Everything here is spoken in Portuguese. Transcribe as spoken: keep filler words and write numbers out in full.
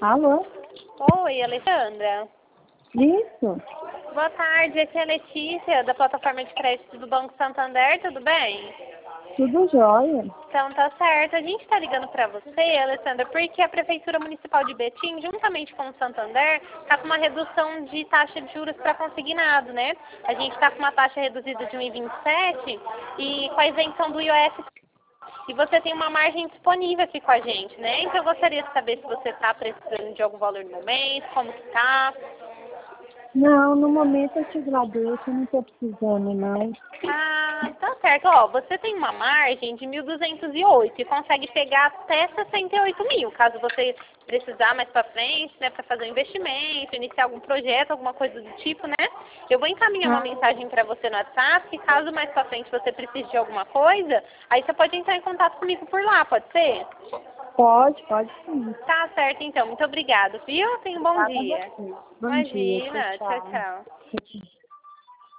Alô? Oi, Alessandra. Isso? Boa tarde, aqui é a Letícia, da plataforma de crédito do Banco Santander, tudo bem? Tudo jóia? Então tá certo. A gente está ligando para você, Alessandra, porque a Prefeitura Municipal de Betim, juntamente com o Santander, está com uma redução de taxa de juros para consignado, né? A gente está com uma taxa reduzida de um vírgula vinte e sete e com a isenção do I O F. E você tem uma margem disponível aqui com a gente, né? Então eu gostaria de saber se você está precisando de algum valor no momento, como que tá. Não, no momento eu te agradeço, eu não estou precisando mais. Ah, tá certo. Ó, você tem uma margem de mil duzentos e oito e consegue pegar até sessenta e oito mil, caso você precisar mais para frente, né, para fazer um investimento, iniciar algum projeto, alguma coisa do tipo, né? Eu vou encaminhar uma Ah, mensagem para você no WhatsApp, que caso mais para frente você precise de alguma coisa, aí você pode entrar em contato comigo por lá, pode ser? pode, pode sim. Tá certo, então. Muito obrigada, viu? Tenha um bom Obrigada a dia. você. Bom dia, tchau, Imagina. Tchau, tchau. tchau. Tchau, tchau.